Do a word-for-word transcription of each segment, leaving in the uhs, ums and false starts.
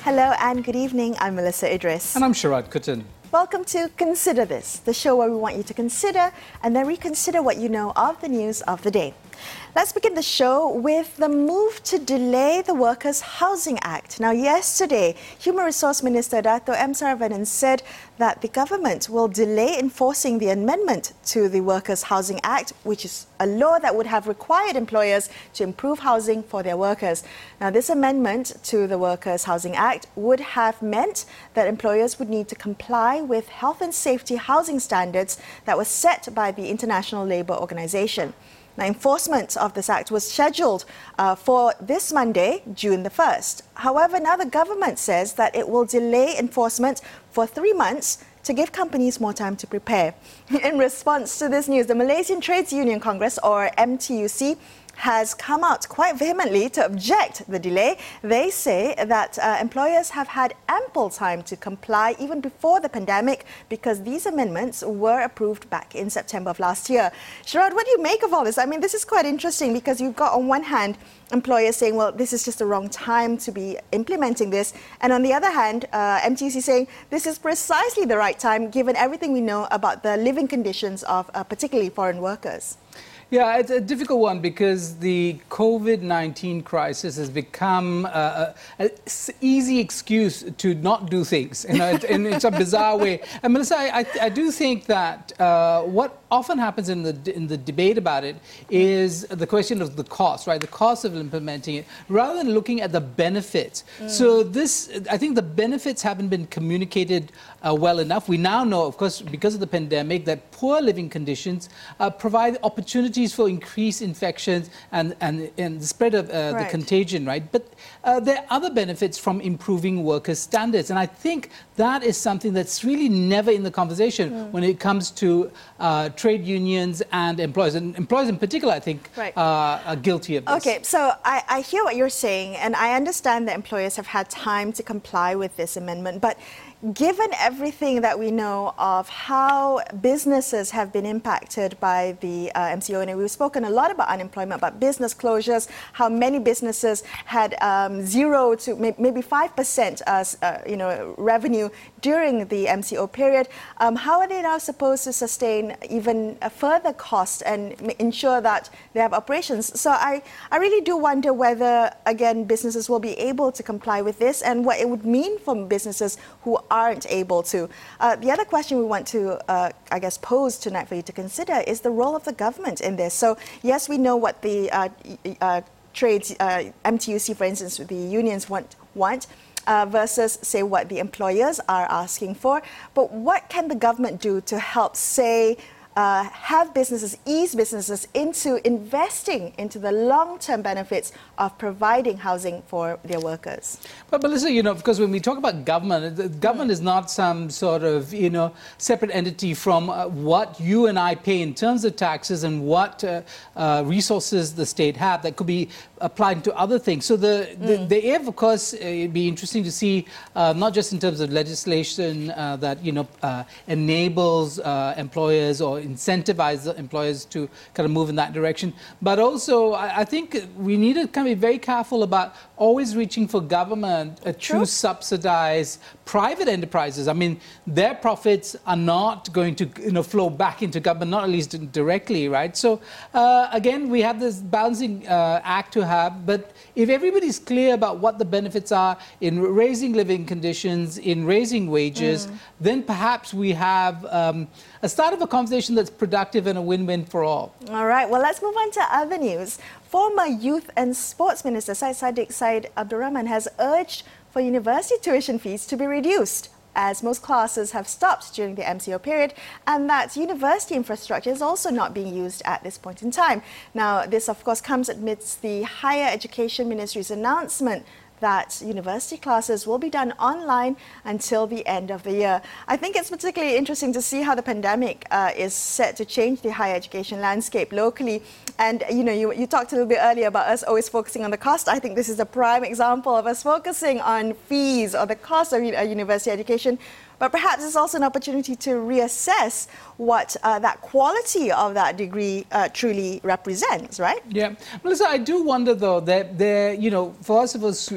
Hello and good evening. I'm Melissa Idris. And I'm Sharad Kuttan. Welcome to Consider This, the show where we want you to consider and then reconsider what you know of the news of the day. Let's begin the show with the move to delay the Workers' Housing Act. Now, yesterday, Human Resource Minister Dato' M. Saravanan said that the government will delay enforcing the amendment to the Workers' Housing Act, which is a law that would have required employers to improve housing for their workers. Now, this amendment to the Workers' Housing Act would have meant that employers would need to comply with health and safety housing standards that were set by the International Labour Organization. Now, enforcement of this act was scheduled uh, for this Monday, June the first. However, now the government says that it will delay enforcement for three months to give companies more time to prepare. In response to this news, the Malaysian Trades Union Congress, or M T U C, has come out quite vehemently to object the delay. They say that uh, employers have had ample time to comply even before the pandemic because these amendments were approved back in September of last year. Sharad, what do you make of all this? I mean, this is quite interesting because you've got on one hand employers saying, well, this is just the wrong time to be implementing this. And on the other hand, uh, M T U C saying this is precisely the right time given everything we know about the living conditions of uh, particularly foreign workers. Yeah, it's a difficult one because the COVID nineteen crisis has become uh, an easy excuse to not do things in a, in, in a bizarre way. And Melissa, I, I, I do think that uh, what often happens in the in the debate about it is the question of the cost, right? The cost of implementing it, rather than looking at the benefits. Mm. So this, I think, the benefits haven't been communicated uh, well enough. We now know, of course, because of the pandemic, that poor living conditions uh, provide opportunities for increased infections and, and, and the spread of uh, right. the contagion, right? But uh, there are other benefits from improving workers' standards. And I think that is something that's really never in the conversation mm. when it comes to uh, trade unions and employers. And employers in particular, I think, right. uh, are guilty of this. Okay, so I, I hear what you're saying, and I understand that employers have had time to comply with this amendment. But given everything that we know of how businesses have been impacted by the uh, M C O, and we've spoken a lot about unemployment, about business closures, how many businesses had um, zero to maybe five percent uh, uh, you know, revenue during the M C O period. Um, how are they now supposed to sustain even a further cost and ensure that they have operations? So I, I really do wonder whether, again, businesses will be able to comply with this and what it would mean for businesses who aren't able to. Uh, the other question we want to, uh, I guess, pose tonight for you to consider is the role of the government in this. So, yes, we know what the uh, uh, trades, uh, M T U C, for instance, the unions want, want uh, versus, say, what the employers are asking for. But what can the government do to help, say, Uh, have businesses, ease businesses into investing into the long-term benefits of providing housing for their workers? But Melissa, you know, because when we talk about government, the government mm. is not some sort of, you know, separate entity from uh, what you and I pay in terms of taxes and what uh, uh, resources the state have that could be applied to other things. So the, the, mm. the if, of course, uh, it'd be interesting to see, uh, not just in terms of legislation uh, that, you know, uh, enables uh, employers or incentivize the employers to kind of move in that direction. But also, I, I think we need to kind of be very careful about always reaching for government uh, to subsidize private enterprises. I mean, their profits are not going to, you know, flow back into government, not at least directly, right? So, uh, again, we have this balancing uh, act to have, but if everybody's clear about what the benefits are in raising living conditions, in raising wages, mm. then perhaps we have um, a start of a conversation that's productive and a win-win for all. All right, well, let's move on to other news. Former Youth and Sports Minister Syed Saddiq Syed Abdul Rahman has urged for university tuition fees to be reduced, as most classes have stopped during the M C O period, and that university infrastructure is also not being used at this point in time. Now, this, of course, comes amidst the Higher Education Ministry's announcement that university classes will be done online until the end of the year. I think it's particularly interesting to see how the pandemic uh, is set to change the higher education landscape locally. And, you know, you, you talked a little bit earlier about us always focusing on the cost. I think this is a prime example of us focusing on fees or the cost of uh, university education. But perhaps it's also an opportunity to reassess what uh, that quality of that degree uh, truly represents, right? Yeah. Melissa, I do wonder, though, that there, you know, for us of us who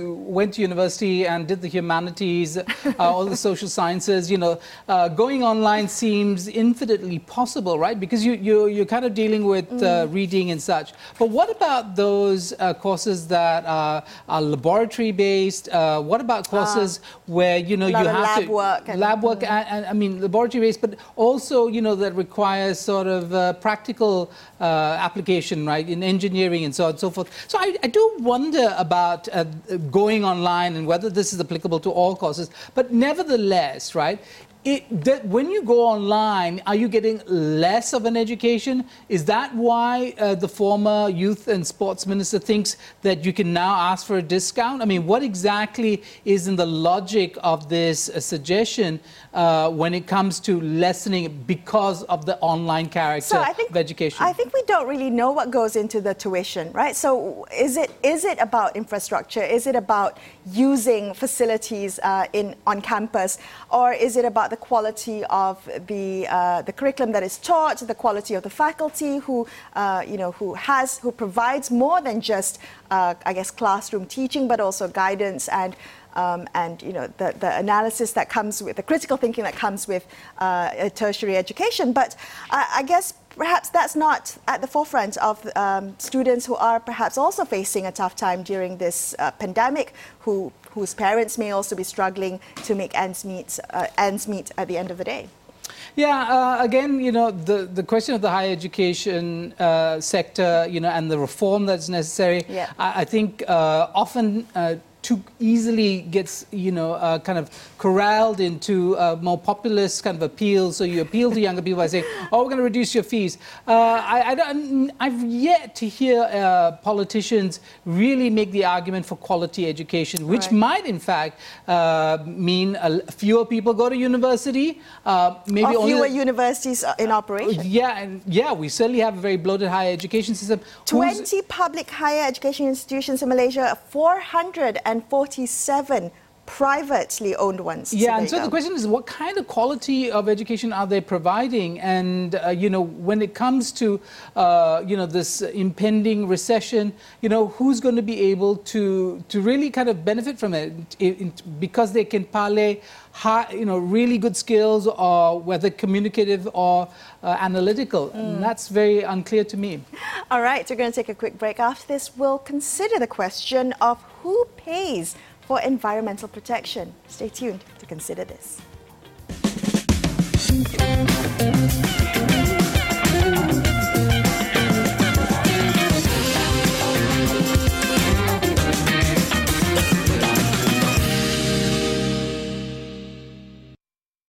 you went to university and did the humanities, uh, all the social sciences, you know, uh, going online seems infinitely possible, right? Because you, you, you're kind of dealing with uh, mm. reading and such. But what about those uh, courses that are, are laboratory-based? Uh, what about courses uh, where, you know, you have lab to... Work and, lab work. Mm. And, and, I mean, laboratory-based, but also, you know, that requires sort of uh, practical uh, application, right, in engineering and so on and so forth. So I, I do wonder about uh, going online and whether this is applicable to all courses. But nevertheless, right, It, that when you go online, are you getting less of an education? Is that why uh, the former youth and sports minister thinks that you can now ask for a discount? I mean, what exactly is in the logic of this uh, suggestion uh, when it comes to lessening because of the online character so I think, of education? I think we don't really know what goes into the tuition, right? So is it is it about infrastructure? Is it about using facilities uh, in on campus? Or is it about the quality of the uh, the curriculum that is taught, the quality of the faculty who uh, you know who has who provides more than just uh, I guess classroom teaching, but also guidance and um, and you know the the analysis that comes with the critical thinking that comes with uh, a tertiary education. But uh, I guess perhaps that's not at the forefront of um, students who are perhaps also facing a tough time during this uh, pandemic, who whose parents may also be struggling to make ends meet, uh, ends meet at the end of the day. Yeah, uh, again, you know, the, the question of the higher education uh, sector, you know, and the reform that's necessary, yeah. I, I think uh, often uh, too easily gets, you know, uh, kind of corralled into uh, more populist kind of appeals. So you appeal to younger people by saying, oh, we're going to reduce your fees. Uh, I, I don't, I've yet to hear uh, politicians really make the argument for quality education, which right. might, in fact, uh, mean uh, fewer people go to university. Uh, maybe or fewer only, universities in operation. Yeah, and yeah, we certainly have a very bloated higher education system. twenty Who's, public higher education institutions in Malaysia, four hundred forty-seven privately owned ones. Yeah, so and so go. the question is, what kind of quality of education are they providing? And, uh, you know, when it comes to, uh, you know, this impending recession, you know, who's going to be able to, to really kind of benefit from it? It, it because they can parlay, high, you know, really good skills, or whether communicative or uh, analytical. Mm. And that's very unclear to me. All right, we're going to take a quick break. After this, we'll consider the question of who pays for environmental protection. Stay tuned to consider this.